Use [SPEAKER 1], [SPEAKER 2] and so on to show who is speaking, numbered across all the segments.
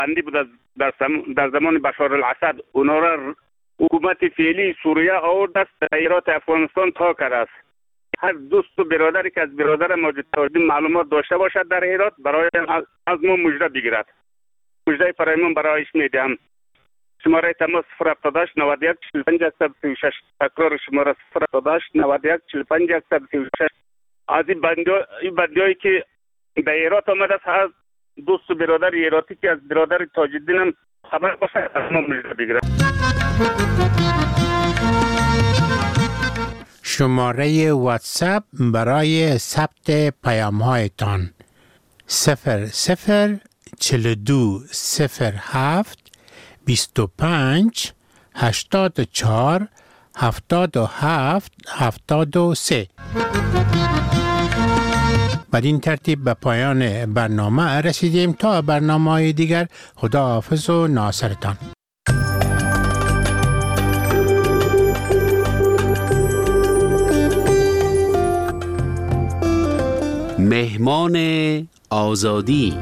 [SPEAKER 1] بندی بود در زمان بشار الاسد. اونا را حکومت فعلی سوریه آورد است ایرات افغانستان تا کرده است. هر دوست و برادری که از برادر ماجد تاجدین معلومات داشته باشد در هرات برای از ما مژده بگیرد. مژده فرایمان برایش میدهم. شماره تماس 078 91 45 136. تکرار شماره 078 91 45 136. از این بندیایی که در هرات آمده است، هر دوست و برادر هراتی که از برادر تاجدین هم خبر باشد از ما مژده بگیرد.
[SPEAKER 2] شماره واتساپ برای ثبت پیام‌هایتان 004207 25 84 77 73. بدین ترتیب به پایان برنامه رسیدیم. تا برنامه‌های دیگر خداحافظ و ناصرتان.
[SPEAKER 3] مهمان آزادی.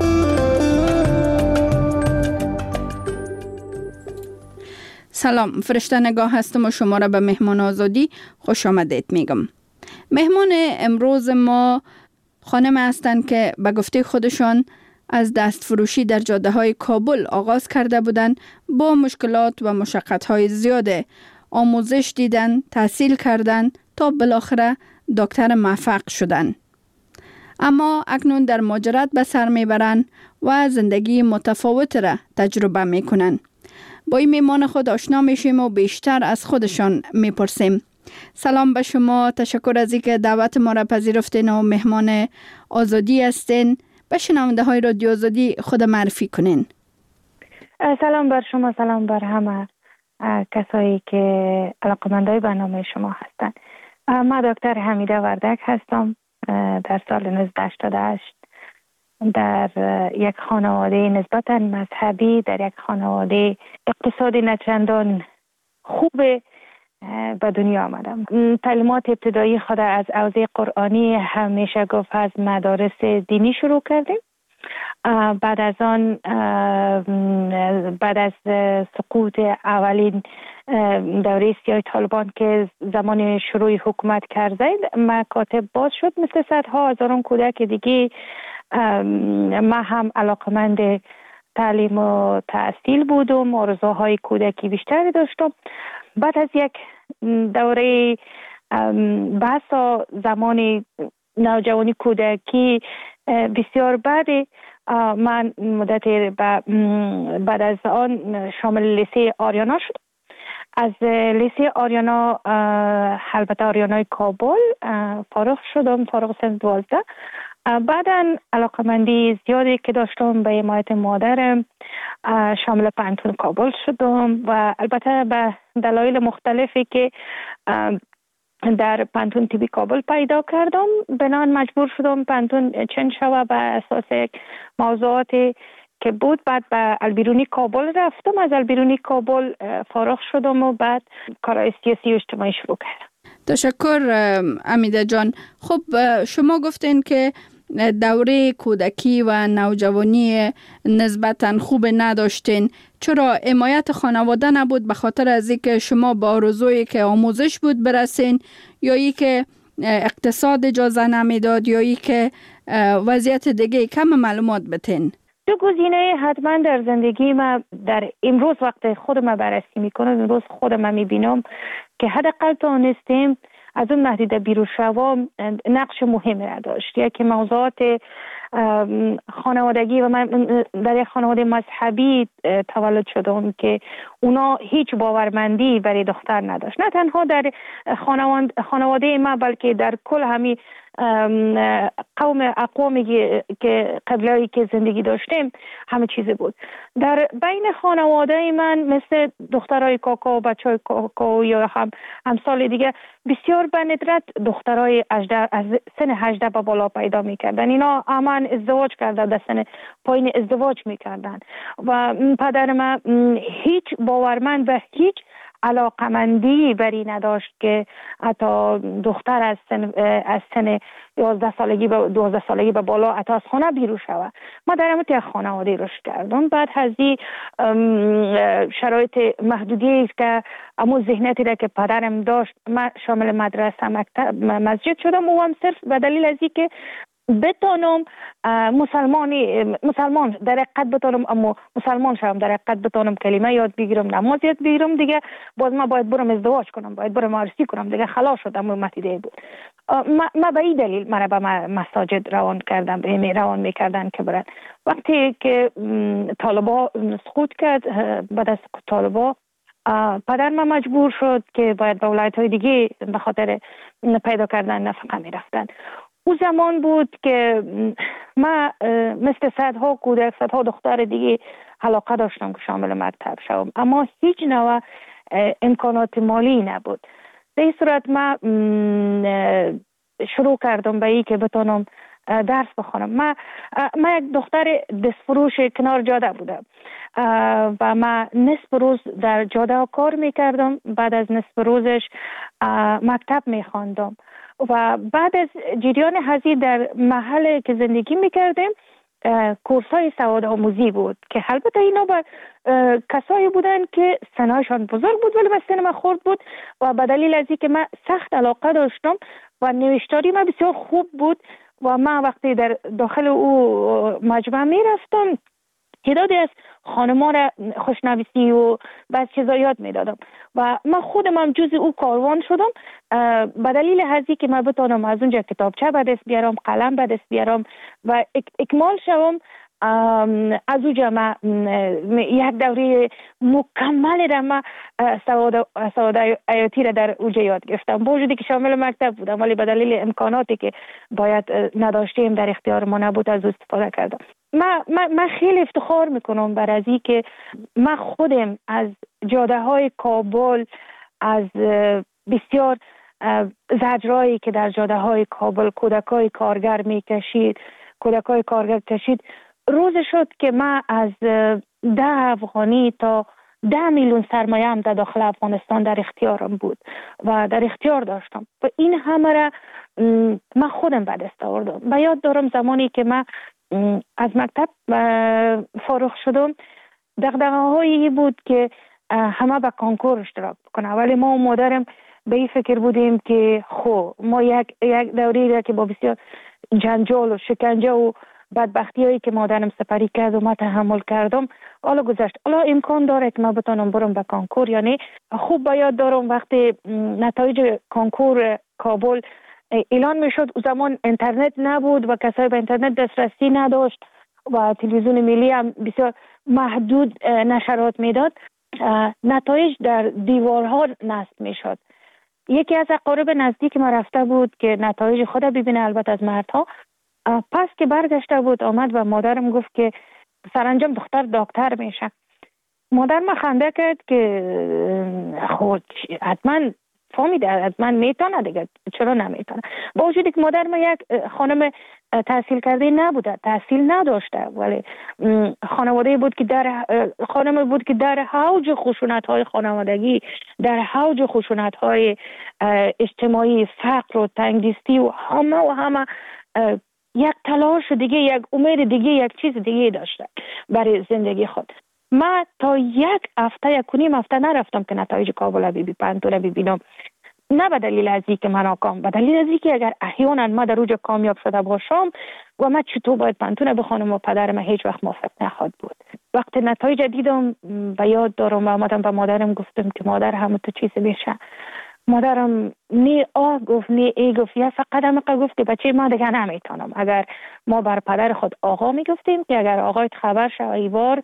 [SPEAKER 4] سلام، فرشته نگاه هستم و شما را به مهمان آزادی خوش آمدید میگم. مهمان امروز ما خانم هستند که به گفته خودشان از دست فروشی در جاده های کابل آغاز کرده بودند. با مشکلات و مشقت های زیاده آموزش دیدن، تحصیل کردن تا بالاخره دکتر موفق شدن. اما اکنون در مهاجرت به سر میبرند و زندگی متفاوت را تجربه میکنن. با این میمان خود آشنا میشیم و بیشتر از خودشان میپرسیم. سلام به شما، تشکر از اینکه دعوت ما را پذیرفتین و مهمان آزادی هستین. به شنونده های رادیو آزادی خود معرفی کنین.
[SPEAKER 5] سلام بر شما، سلام بر همه کسایی که علاقه‌مندای برنامه شما هستند. من دکتر حمیده وردک هستم. در سال 1988 در یک خانواده نسبتاً مذهبی، در یک خانواده اقتصادی نچندان خوب به دنیا آمدم. تعلیمات ابتدایی خود از حوزه قرآنی همیشه گفت از مدارس دینی شروع کردیم. بعد از آن بعد از سقوط اولین دوره سیاه طالبان که زمان شروع حکومت کرده مکاتب باز شد، مثل صدها هزاران کودک دیگه ما هم علاقمند تعلیم و تحصیل بودم. آرزوهای کودکی بیشتری داشتم. بعد از یک دوره بحث زمان نوجوانی کودکی بسیار بعد من مدت بعد از آن شامل لیسه آریانا شد. از لیسه آریانا، البته آریانای کابل، فارغ شدم، فارغ سن 12. بعداً علاقمندی زیادی که داشتم به حمایت مادرم شامل پانتون کابل شدم و البته به دلایل مختلفی که در پانتون تیبی کابل پیدا کردم بنان مجبور شدم پانتون چند شوه به اساس یک موضوعاتی که بود. بعد به البیرونی کابل رفتم. از البیرونی کابل فارغ شدم و بعد کارهای سیاسی و اجتماعی شروع کردم.
[SPEAKER 4] تشکر امیده جان. خب شما گفتین که دوره کودکی و نوجوانی نسبتاً خوب نداشتین. چرا حمایت خانواده نبود؟ به خاطر از اینکه شما با آرزویی که آموزش بود برسین، یا ای که اقتصاد اجازه نمیداد، یا ای که وضعیت دیگه؟ کم معلومات بتین.
[SPEAKER 5] دو گزینه حتما در زندگی ما در امروز وقت خودم بررسی میکنم، امروز خودم میبینم که حداقل تونستیم از اون محدوده بیرون شوم نقش مهمی را داشت. یکی موضوعات خانوادگی و من در یک خانواده مذهبی تولد شدم که اونا هیچ باورمندی برای دختر نداشت. نه تنها در خانواده ما بلکه در کل همین اقوامی که قبلی که زندگی داشتیم همه چیز بود. در بین خانواده من مثل دخترای کاکا و بچهای کاکا یا همسال دیگه بسیار به ندرت دخترای از سن 18 به بالا پیدا میکردن. اینا همان ازدواج کرده، در سن پایین ازدواج میکردن و پدر من هیچ باورمند و هیچ علاقمندی بری نداشت که حتی دختر از سن 11 سالگی به 12 سالگی به بالا حتی از خانه بیرون شود. ما در همون خانواده رشد کردم. بعد از این شرایط محدودی است که امو ذهنیتی را که پدرم داشت، من شامل مدرسه مکتب مسجد شدم و هم صرف به دلیل از اینکه بتونم مسلمان در حقیقت بتونم، اما مسلمان شدم در حقیقت بتونم کلمه یاد بگیرم، نماز یاد بگیرم. دیگه باز ما باید برم ازدواج کنم، باید برم عروسی کنم، دیگه خلاص شدم. متیده بود. ما به این دلیل مرا به مساجد روان میکردن که برن. وقتی که طالبا سقوط کرد، بعد از طالبا پدر من مجبور شد که باید به ولایت‌های دیگه به خاطر پیدا کردن نفقه میرفتن. او زمان بود که من مثل صدها کودک، صدها دختر دیگه علاقه داشتم که شامل مکتب شوم، اما هیچ نوع امکانات مالی نبود. به این صورت من شروع کردم به این که بتونم درس بخونم. من یک دختر دستفروش کنار جاده بودم و من نصف روز در جاده کار میکردم. بعد از نصف روزش مکتب میخواندم و بعد از جریان هزی در محل که زندگی میکردیم کورسای سواد آموزی بود که البته اینا با کسایی بودن که سنشان بزرگ بود ولی سن من خرد بود و به دلیل از اینکه من سخت علاقه داشتم و نوشتاری من بسیار خوب بود و من وقتی در داخل او مجمع میرفتم تعدادی از خانما را خوشنویسی و بعض چیزا یاد میدادم و من خودم هم جز او کاروان شدم به دلیل هزی که من بتونم از اونجا کتابچه به دست بیارم، قلم به دست بیارم و اکمال شوم. از اونجا من یک دوره مکمل را من سواد حیاتی را در اونجا یاد گرفتم، با وجودی که شامل مکتب بودم ولی به دلیل امکاناتی که باید نداشتیم در اختیار ما نبود از استفاده کردم. من خیلی افتخار میکنم بر از این که من خودم از جاده های کابل، از بسیار زجرایی که در جاده های کابل کودکای کارگر میکشید، کودکای کارگر کشید، روز شد که من از 10 افغانی تا 10 میلیون سرمایه هم در داخل افغانستان در اختیارم بود و در اختیار داشتم و این همه را من خودم به دست آوردم. و یاد دارم زمانی که من از مکتب فارغ شدم دغدغه‌هایی بود که همه به کنکور اشتراک بکنه، ولی ما و مادرم به این فکر بودیم که ما یک دوری را که با بسیار جنجال و شکنجه و بدبختی هایی که مادرم سپری کرد و ما تحمل کردم حالا گذشت. حالا امکان داره که ما بتونم برم به کنکور یا نه. خوب به یاد دارم وقتی نتایج کنکور کابل اعلان میشد، او زمان اینترنت نبود و کسایی به اینترنت دسترسی نداشت و تلویزیون ملی هم بسیار محدود نشرات میداد. نتایج در دیوارها نصب میشد. یکی از اقارب نزدیک ما رفته بود که نتایج خود ببینه، البته از مردها. پس که برگشته بود آمد و مادرم گفت که سرانجام دختر دکتر میشه. مادر ما خنده کرد که خود حتما فهمیده، حتما میتونه دیگه، چرا نمیتونه؟ با وجودی که مادر ما یک خانم تحصیل کرده نبوده، تحصیل نداشته، ولی خانواده بود که خانم بود که در حوج خشونت‌های خانوادگی، در حوج خشونت‌های اجتماعی، فقر و تنگدستی و همه یک تلاش دیگه، یک امید دیگه، یک چیز دیگه داشته برای زندگی خود. من تا یک و نیم هفته نرفتم که نتایج کابل پنتون ببینم، نه به دلیل از اینکه من ناکام، به دلیل از اینکه اگر احیانا ما در اوج کامیاب شده باشم و من چطور باید پنتون بخونم و پدر من هیچ وقت موافق نخواهد بود. وقتی نتایج دیدم و یاد دارم و آمدم به مادرم گفتم که مادر همه تو چیز میشه. مادرم نی گفت نی ای گفت، یا فقط هم گفت که بچه ما دیگه نمیتونم. اگر ما بر پدر خود آقا میگفتیم که اگر آقایت خبر شد ایوار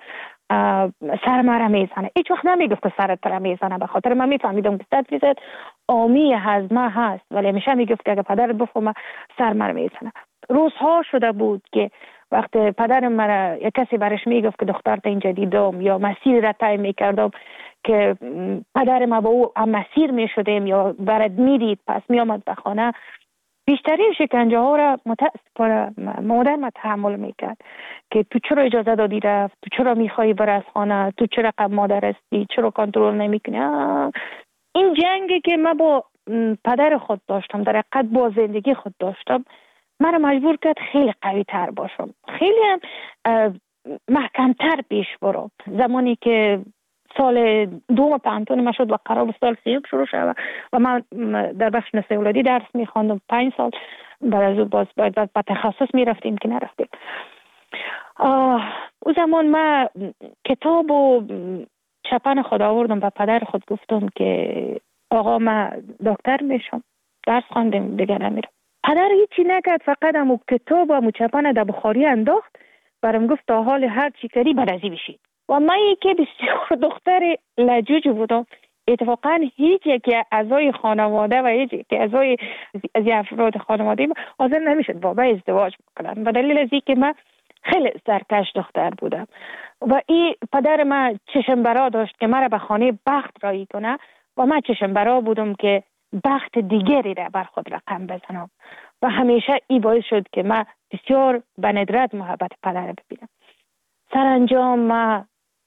[SPEAKER 5] سر مرا میزنه، هیچ وقت نمیگفت که سرت را میزنه، به خاطر من میفهمیدم که 100% آمی هضمه هست، ولی همیشه میگفت که اگر پدرت بفهمه سر مرا میزنه. روزها شده بود که وقت پدرم مرا یک کسی برش میگفت که دخترت اینجا دیدم یا مسیر را طی میکردم که پدر ما با او هم مسیر میشدیم یا برد میدید، پس میامد به خانه بیشترین شکنجه ها را متاسفانه مادر ما تحمل میکرد که تو چرا اجازه دادی رفت، تو چرا میخوایی بر از خانه، تو چرا قبل مادر هستی، چرا کنترل نمیکنی. این جنگی که من با پدر خود داشتم، در حقیقت با زندگی خود داشتم، من مجبور کرد خیلی قوی تر باشم، خیلی هم محکمتر پیش برم. زمانی که سال دوم پانتون ما شد و قرار بود سال سیوم شروع شد و من در بخش نسل اولادی درس میخواندم 5 سال، بعد از اون باز باید به تخصص میرفتیم که نرفتیم. او زمان من کتاب و چپن خود آوردم و پدر خود گفتم که آقا من دکتر میشم، درس خواندم دیگه نمیرم. پدر هیچی نکرد، فقط همو کتاب و همو چپن در بخاری انداخت، برام گفت تا حال هر چی کردی برازی بشید. و من یکی بسیار دختر لجوج بودم، اتفاقا هیچ یکی اعضای خانواده و هیچ یکی اعضای از افراد خانواده حاضر نمیشد با من ازدواج بکنن، به دلیل از اینکه من خیلی سرکش دختر بودم. و این پدر من چشم برا داشت که مرا به خانه بخت رایی کنه و من چشم برا بودم که بخت دیگری را بر خود رقم بزنم و همیشه این باعث شد که من بسیار به ندرت محبت پدر ببینم. سرانجام من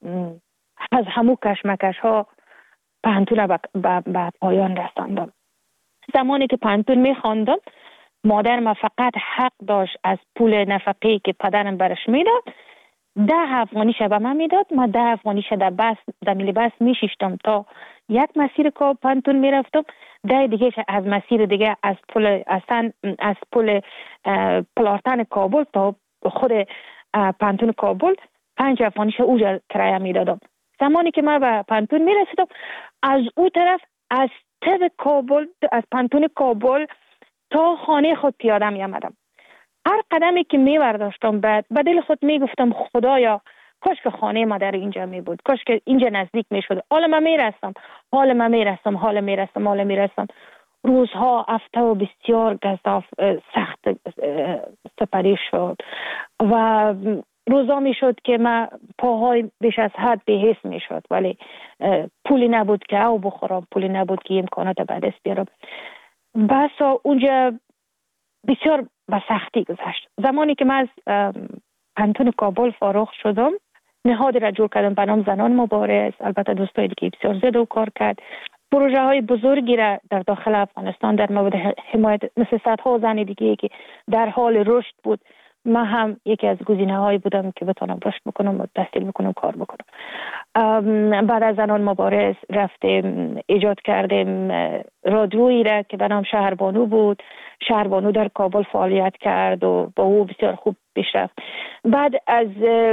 [SPEAKER 5] از همو کشمکش ها پانتون به پایان رساندم. زمانی که پانتون میخواندم، مادر ما فقط حق داشت از پول نفقه‌ای که پدرم برش میداد 10 افغانیش به من میداد. من 10 افغانیش در ملی بس میشیشتم تا یک مسیر که پانتون میرفتم، 10 دیگه از مسیر دیگه از پل پلارتن کابل تا خود پانتون کابل 5 افغانیش اوجا کرایه میدادم. زمانی که من به پانتون میرسیدم، از او طرف از طب کابل، از پانتون کابل تا خانه خود پیاده می آمدم. هر قدمی که می برداشتم به دل خود می گفتم خدایا کاش که خانه ما در اینجا می بود، کاش که اینجا نزدیک می شد. حالا من می رسم. روزها هفته و بسیار گزاف سخت سپری شد و روزا می شد که من پاهای بیش از حد بی‌حس می شد، ولی پولی نبود که او بخورم، پولی نبود که امکانات به دست بیارم. بسا اونجا بسیار به سختی گذشت. زمانی که من از پانتون کابل فارغ شدم، نهادی را جور کردم به نام زنان مبارز. البته دوستای دیگه بسیار زیاد کار کرد. پروژه های بزرگی را در داخل افغانستان در مورد حمایت مثل صدها زن دیگه که در حال رشد بود، من هم یکی از گزینه هایی بودم که بتونم رشد بکنم و تحصیل بکنم، کار بکنم. بعد از زنان مبارز رفتیم ایجاد کردیم رادیویی را که به نام شهربانو بود. شهربانو در کابل فعالیت کرد و با او بسیار خوب پیش رفت. بعد از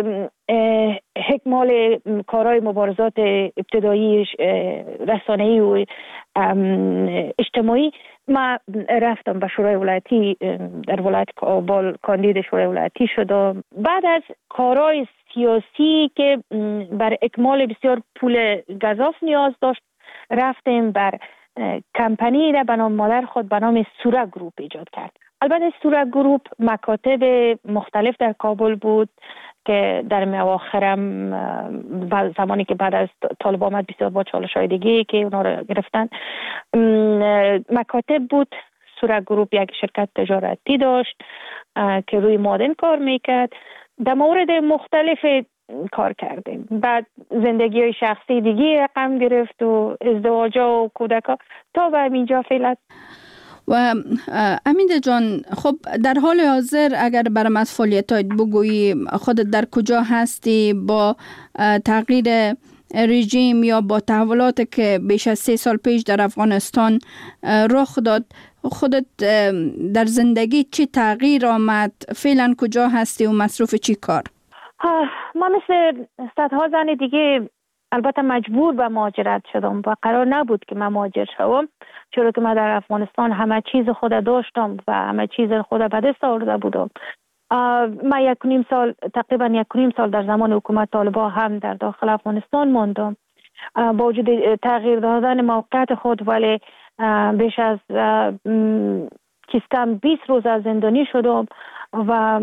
[SPEAKER 5] حکمال کارهای مبارزات ابتدایی رسانه‌ای و اجتماعی، ما رفتم به شورای ولایتی در ولایت کابل کاندید شورای ولایتی شدم. بعد از کارهای سیاسی که بر اکمال بسیار پول گزاف نیاز داشت، رفتیم بر کمپانی را به نام مادر خود به نام سورا گروپ ایجاد کرد. البته سورا گروپ مکاتب مختلف در کابل بود که در اواخرم زمانی که بعد از طالب آمد بسیار با چالش‌های دیگه که اونا رو گرفتن مکاتب بود. سورا گروپ یک شرکت تجارتی داشت که روی معادن کار میکرد. در مورد مختلف کار کردیم. بعد زندگی های شخصی دیگه رقم گرفت و ازدواجا و کودکا تا به اینجا فعلا.
[SPEAKER 4] و امیده جان، خب در حال حاضر اگر برام از فعالیتات بگویی، خودت در کجا هستی با تغییر رژیم یا با تحولاتی که بیش از 3 سال پیش در افغانستان رخ داد، خودت در زندگی چی تغییر آمد؟ فعلا کجا هستی و مصروف چی کار؟
[SPEAKER 5] ما مثل صدها زن دیگه البته مجبور به مهاجرت شدم و قرار نبود که من مهاجر شوم، چرا که من در افغانستان همه چیز خود داشتم و همه چیز خود به دست آورده بودم. من تقریبا 1.5 سال در زمان حکومت طالبا هم در داخل افغانستان ماندم. با وجود تغییر دادن موقعیت خود، ولی بیش از 20 روز از زندانی شدم. و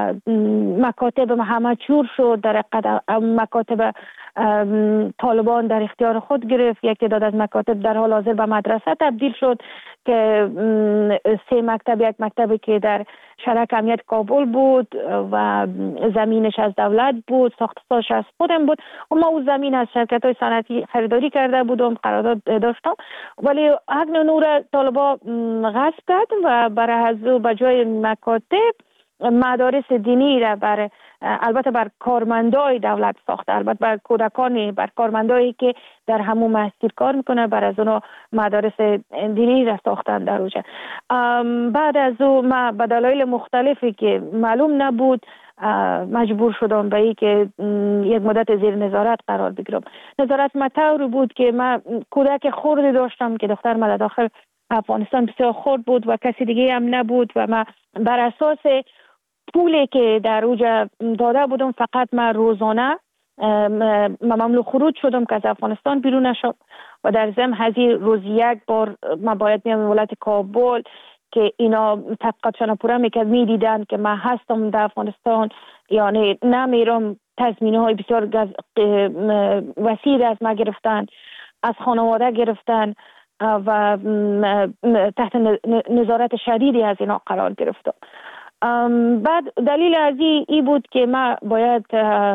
[SPEAKER 5] مکاتب همه چور شد. در مکاتب طالبان در اختیار خود گرفت. یک تعداد از مکاتب در حال حاضر به مدرسه تبدیل شد که 3 مکتب، یک مکتبی که در شرک امنیت کابل بود و زمینش از دولت بود، ساختش از خودم بود و ما اون زمین از شرکت‌های صنعتی خریداری کرده بودم، قرارداد داشتم، ولی حق نور طالبا غصب کرد و برای از به جای مکاتب مدارس دینی را البته بر کارمندای دولت ساخته، البته بر کودکانی، بر کارمندایی که در همون مسجد کار میکنه، بر از اونا مدارس دینی را ساختن در اوجه. بعد از او ما به دلایل مختلفی که معلوم نبود مجبور شدم به این که یک مدت زیر نظارت قرار بگیرم. نظارت مطوری بود که من کودک خردی داشتم که دختر من داخل افغانستان بسیار خرد بود و کسی دیگه هم نبود و من بر اساس پولی که در اوجا داده بودم فقط من روزانه مملو خروج شدم که از افغانستان بیرون نشم و در ضمن هزی روز یک بار من باید میام ولایت کابل که اینا تحقیقاتشان پورا میکرد، میدیدن که من هستم در افغانستان، یعنی نمیرم. تضمینه های بسیار وسیع از ما گرفتن، از خانواده گرفتن و تحت نظارت شدیدی از اینا قرار گرفتم. بعد دلیل از این بود که من باید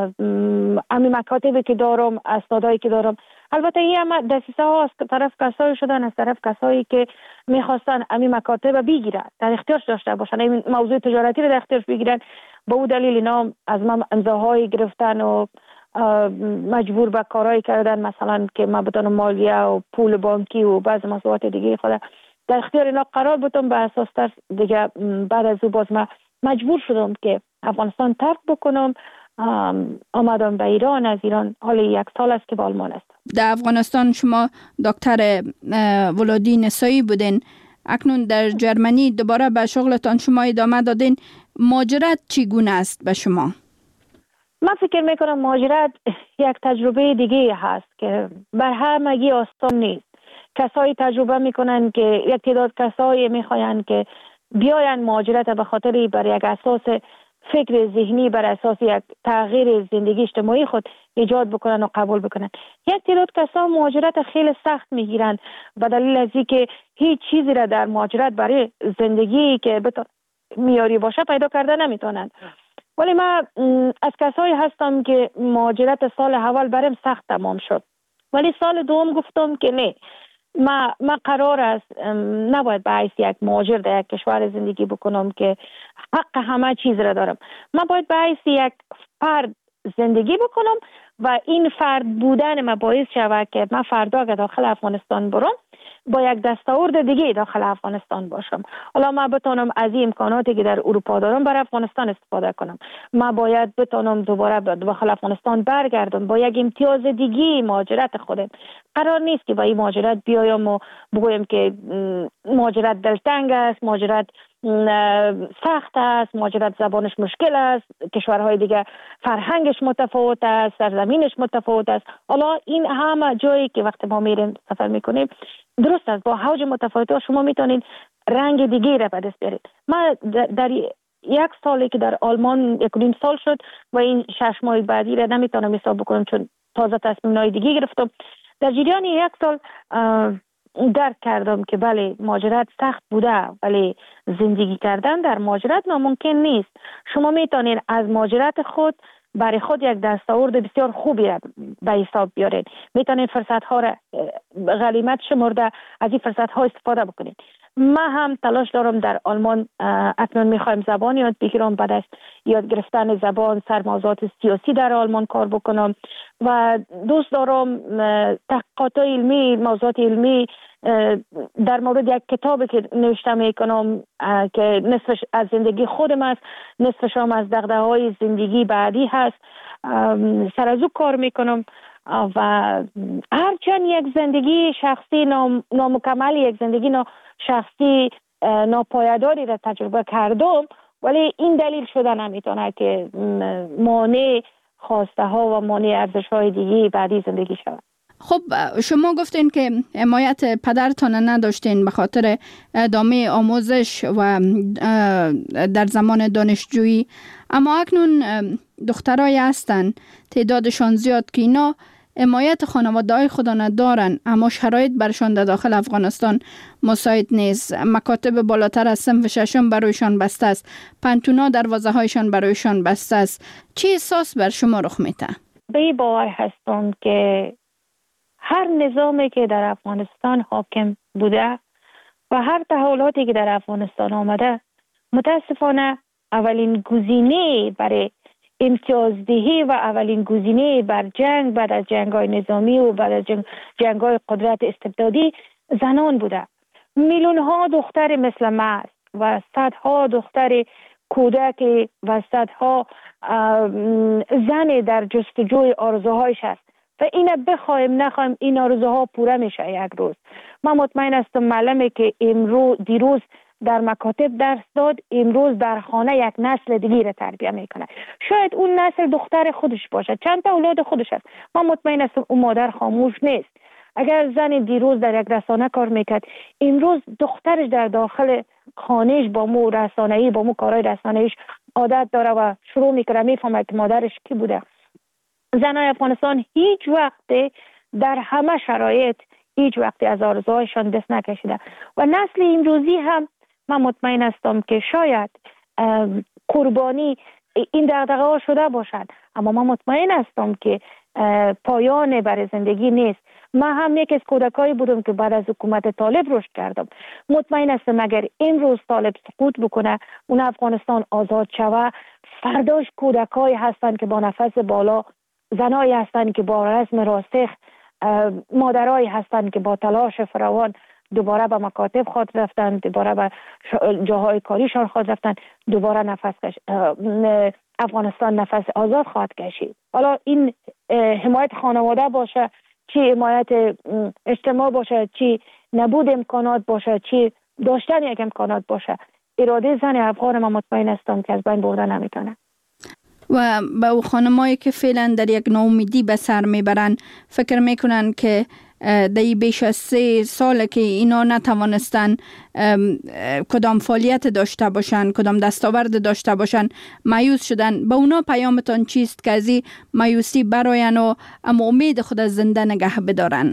[SPEAKER 5] امی مکاتبی که دارم، اسنادایی که دارم، البته این هم دسیسه ها از طرف کسایی شدن، از طرف کسایی که میخواستن امی مکاتب بگیرن، در اختیارش داشته باشن، این موضوع تجارتی رو در اختیارش بگیرن. به اون دلیل اینا از من امضاهایی گرفتن و مجبور به کارهایی کردن، مثلا که من بتونم مالیه و پول بانکی و بعض مسئولیت دیگه خود در اختیار اینا قرار بدم. به اساس تر دیگه بعد از او باز من مجبور شدم که افغانستان ترک بکنم. آمدم به ایران. از ایران حالا 1 سال است که به آلمان است.
[SPEAKER 4] در افغانستان شما دکتر ولادی نسایی بودین، اکنون در جرمنی دوباره به شغلتان شما ادامه دادین. مهاجرت چگونه است به شما؟
[SPEAKER 5] من فکر میکنم مهاجرت یک تجربه دیگه هست که بر همگی آسان نیست. کسایی تجربه میکنن که یک تعداد کسایی میخواین که بیاین مهاجرت به خاطر بر یک اساس فکر ذهنی، بر اساس یک تغییر زندگی اجتماعی خود ایجاد بکنن و قبول بکنن. یک تعداد کسا مهاجرت خیلی سخت میگیرن به دلیل از اینکه هیچ چیزی را در مهاجرت برای زندگی که میاری باشه پیدا کرده نمیتونن. ولی من از کسایی هستم که مهاجرت سال اول برام سخت تمام شد، ولی سال دوم گفتم که نه، من قرار است نباید به حیث یک مهاجر در یک کشور زندگی بکنم که حق همه چیز را دارم. من باید به حیث یک فرد زندگی بکنم و این فرد بودن من باعث شود که من فردا که داخل افغانستان برم با یک دستاورد دیگه داخل افغانستان باشم. حالا من بتونم از این امکاناتی که در اروپا دارم برای افغانستان استفاده کنم. من باید بتونم دوباره داخل افغانستان برگردم با یک امتیاز دیگه مهاجرت خودم. قرار نیست که با این مهاجرت بیایم و بگویم که مهاجرت دلتنگ است، مهاجرت سخت است، مهاجرت زبانش مشکل است، کشورهای دیگه فرهنگش متفاوت است، سرزمینش متفاوت است. حالا این همه جایی که وقتی ما میریم سفر میکنیم درست است، با حوج متفاوت شما میتونید رنگ دیگه را به دست بیارید. من در 1 سالی که در آلمان 1.5 سال شد و این 6 ماه بعدی را نمیتونم حساب بکنم چون تازه تصمیم‌های دیگه گرفتم. در جریان 1 سال درک کردم که بله مهاجرت سخت بوده، ولی زندگی کردن در مهاجرت ناممکن نیست. شما میتونید از مهاجرت خود برای خود یک دستاورد بسیار خوبی را به حساب بیارید. میتونید فرصت ها را غنیمت شمرده از این فرصت ها استفاده بکنید. من هم تلاش دارم در آلمان اکنون میخوایم زبان یاد بگیرم، بعد از یاد گرفتن زبان سر موضوعات سیاسی در آلمان کار بکنم و دوست دارم تحقیقات علمی، موضوعات علمی در مورد یک کتابی که نوشته میکنم که نصفش از زندگی خودم است، نصفش هم از دغدغه‌های زندگی بعدی هست، سر از او کار میکنم و هرچند یک زندگی شخصی نامکمل، یک زندگی شخصی ناپایداری را تجربه کردم، ولی این دلیل شده نمیتونه که مانع خواسته ها و مانع ارزش های دیگه بعدی زندگی شود.
[SPEAKER 4] خب شما گفتین که حمایت پدرتان نداشتین به خاطر ادامه آموزش و در زمان دانشجویی، اما اکنون دخترای هستن تعدادشان زیاد که اینا حمایت خانواده‌های خود ندارن، اما شرایط برشان در داخل افغانستان مساعد نیست. مکاتب بالاتر از صنف ششم برایشان بسته است، پنتونا دروازه هایشان برایشان بسته است. چه احساس بر شما رخ میده؟
[SPEAKER 5] به باور هستم که هر نظامی که در افغانستان حاکم بوده و هر تحولاتی که در افغانستان آمده، متاسفانه اولین گزینه برای امتیازدهی و اولین گزینه بر جنگ بعد از جنگ‌های نظامی و بعد از جنگ‌های قدرت استبدادی زنان بوده. میلیون‌ها دختر مثل ما و صدها دختر کودک و صدها زن در جستجوی آرزوهایش است و اینه بخوایم نخوایم این آرزوها پوره میشه یک روز. من مطمئن هستم معلمه که دیروز در مکاتب درس داد، امروز در خانه یک نسل دیگه را تربیت میکنه. شاید اون نسل دختر خودش باشه، چند تا اولاد خودش است. من مطمئن هستم اون مادر خاموش نیست. اگر زن دیروز در یک رسانه کار میکرد، امروز دخترش در داخل خانهش با مو رسانه‌ای، با مو کارهای رسانه‌ایش عادت داره و شروع میکنه میفهمه که مادرش کی بوده. زنای افغانستان هیچ وقت در همه شرایط هیچ وقت از آرزوهایشان دست نکشیده و نسل امروزی هم من مطمئن هستم که شاید قربانی این دغدغه ها شده باشد، اما من مطمئن هستم که پایان برای زندگی نیست. من هم یک از کودکایی بودم که بعد از حکومت طالب رشد کردم. مطمئن هستم اگر امروز طالب سقوط بکنه، اون افغانستان آزاد شود، فرداش کودکایی هستند که با نفس بالا، زنایی هستند که با رسم راسخ، مادرایی هستند که با تلاش فراوان دوباره به مکاتب خود رفتن، دوباره به جاهای کاریشان خود رفتن، دوباره افغانستان نفس آزاد خواهد کشید. حالا این حمایت خانواده باشه، چی حمایت اجتماع باشه، چی نبود امکانات باشه، چی داشتن یک امکانات باشه، اراده زن افغان من مطمئن هستم که از بین برده نمیتونه.
[SPEAKER 4] و به خانمایی که فعلا در یک ناامیدی به سر میبرن، فکر میکنن که در بیش از 3 سال که اینا نتوانستن کدام فعالیت داشته باشن، کدام دستاورد داشته باشن، مایوس شدن. به اونا پیامتان چیست که از این مایوسی براین و اما امید خود از زنده نگه بدارن؟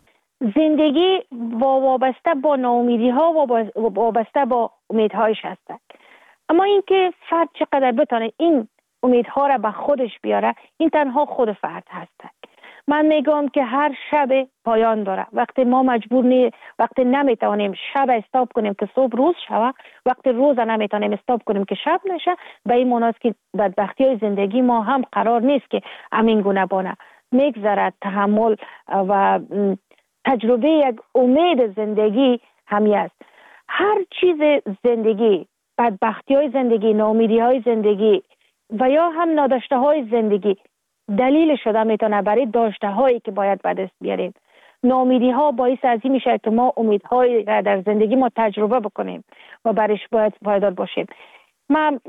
[SPEAKER 5] زندگی وابسته با ناامیدی ها و وابسته با امیدهایش هست، اما اینکه فرد چقدر بتونه این امیدها را به خودش بیاره، این تنها خود فرد هست. من میگم که هر شب پایان داره. وقتی ما وقتی نمیتونیم شب استاپ کنیم که صبح روز شوه، وقتی روز نمیتونیم استاپ کنیم که شب نشه، به این معنی است که بدبختی های زندگی ما هم قرار نیست که همین گونه بانه. میگذرد تحمل و تجربه یک امید زندگی همی است. هر چیز زندگی، بدبختی های زندگی، ناامیدی های زندگی و یا هم ناداشته های زندگی دلیل شده میتونه برای داشته هایی که باید به دست بیاریم. ناامیدی ها باعث از این میشه که ما امیدهایی را در زندگی ما تجربه بکنیم و برایش باید پایدار باشیم. من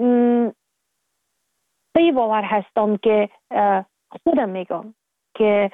[SPEAKER 5] به باور هستم که خودم میگم که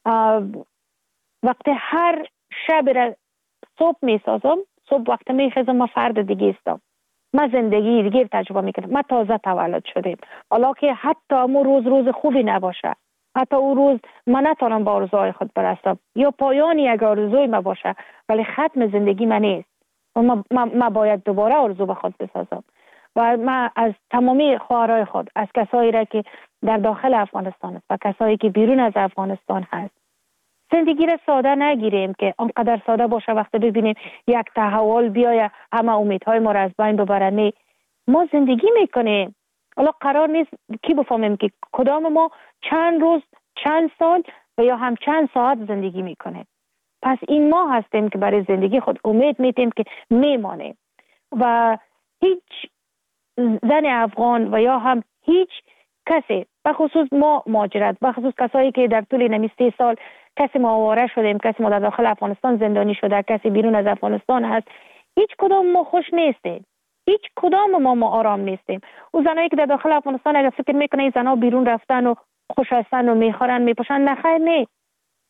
[SPEAKER 5] وقتی هر شب را صبح میسازم، صبح وقتی میخیزم ما فرد دیگه استم، ما زندگی دیگه تجربه میکنم. ما تازه تولد شدیم، حالا که حتی امو روز خوبی نباشه، حتی او روز من نتونم با آرزوهای خود برسم یا پایان یک آرزوی ما باشه، ولی ختم زندگی من نیست و ما باید دوباره آرزو به خود بسازم. و من از تمامی خواهرای خود، از کسایی را که در داخل افغانستان است و کسایی که بیرون از افغانستان هست، زندگی را ساده نگیریم که آنقدر ساده باشه وقتی ببینیم یک تحول بیاید همه امیدهای ما را از بین ببرن. ما زندگی میکنیم، حالا قرار نیست کی بفهمیم که کدام ما چند روز، چند سال و یا هم چند ساعت زندگی میکنیم. پس این ما هستیم که برای زندگی خود امید میتیم که میمانیم و هیچ زن افغان و یا هم هیچ کسی، بخصوص ما مهاجرت، بخصوص کسایی که در طول نمی 3 سال کسی ما آواره شدیم، کسی ما در داخل افغانستان زندانی شده، کسی بیرون از افغانستان هست، هیچ کدام ما خوش نیستیم، هیچ کدام ما آرام نیستیم. او زنایی که در داخل افغانستان اگر فکر میکنه این زنا بیرون رفتن و خوش هستن و میخورن میپوشن، نخیر نیست.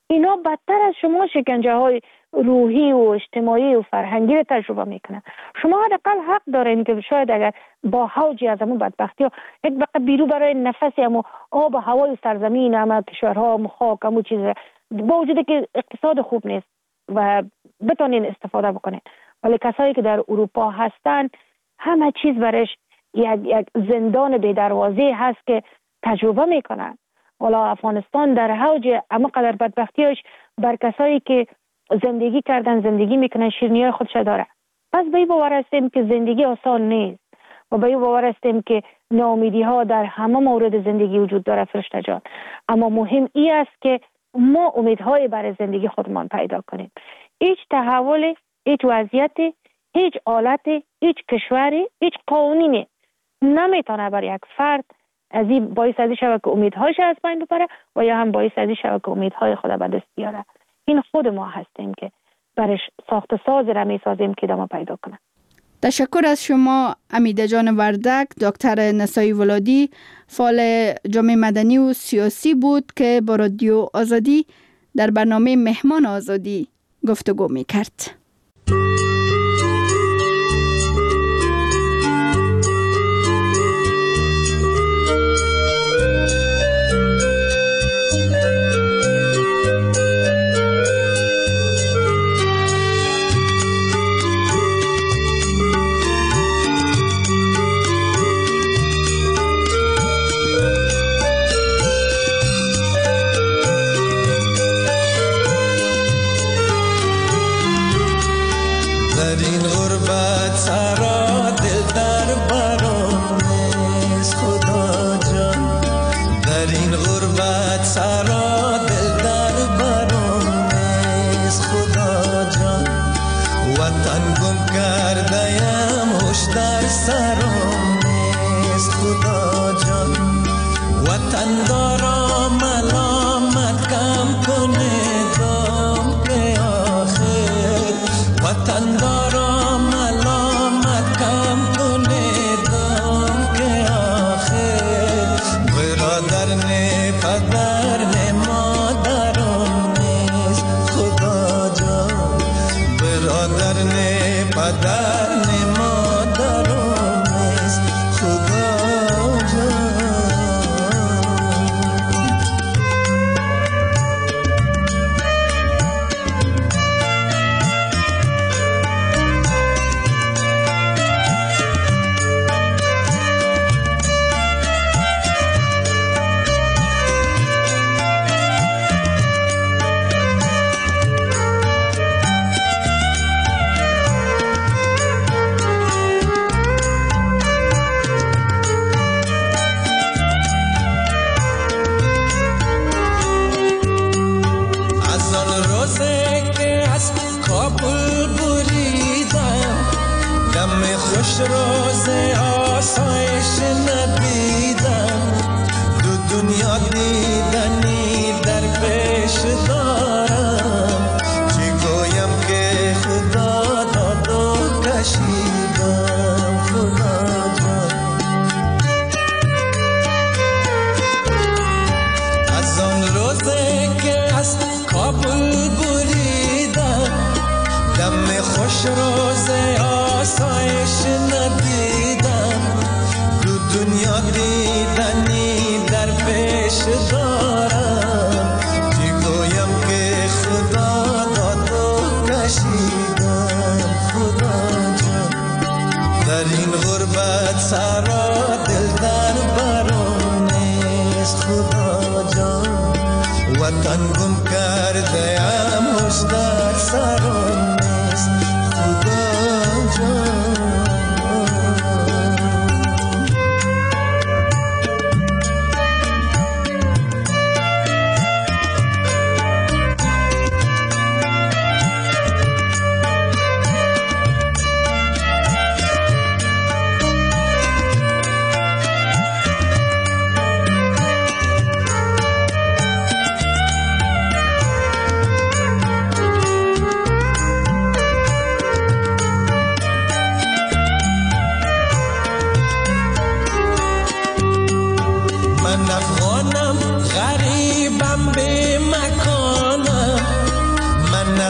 [SPEAKER 5] اینا بدتر از شما شکنجه های روحی و اجتماعی و فرهنگی رو تجربه میکنن. شما حداقل حق دارین که شاید اگر با حوجی از همون بدبختی ها یک بقیه بیرو برای نفسی همون آب و هوای سرزمین همه کشورها همون خاک همون چیز با وجود که اقتصاد خوب نیست و بتونین استفاده بکنین، ولی کسایی که در اروپا هستن همه چیز برش یک زندان بی دروازه هست که تجربه میکنن. حالا افغانستان در حوج اما قدر بدبختیش بر کسایی که زندگی کردن زندگی میکنن شیرینی خودش داره. پس به این باور هستیم که زندگی آسان نیست و به این باور هستیم که ناامیدی ها در همه مورد زندگی وجود داره فرشته جان، اما مهم این است که ما امیدهای برای زندگی خودمان پیدا کنیم. هیچ تحول، هیچ وضعیت، هیچ حالت، هیچ کشوری، هیچ قانونی نمیتونه بر یک فرد از این باعث ازی شود که امیدهایش از بین ببره و یا هم باعث ازی شود که امیدهای خود به دست بیاره. این خود ما هستیم که برش ساخت ساز را میسازیم که دما پیدا کنه.
[SPEAKER 4] تشکر از شما امیده جان وردک. دکتر نسایی ولادی فعال جامعه مدنی و سیاسی بود که با رادیو آزادی در برنامه مهمان آزادی گفتگو میکرد.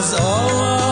[SPEAKER 6] از آواز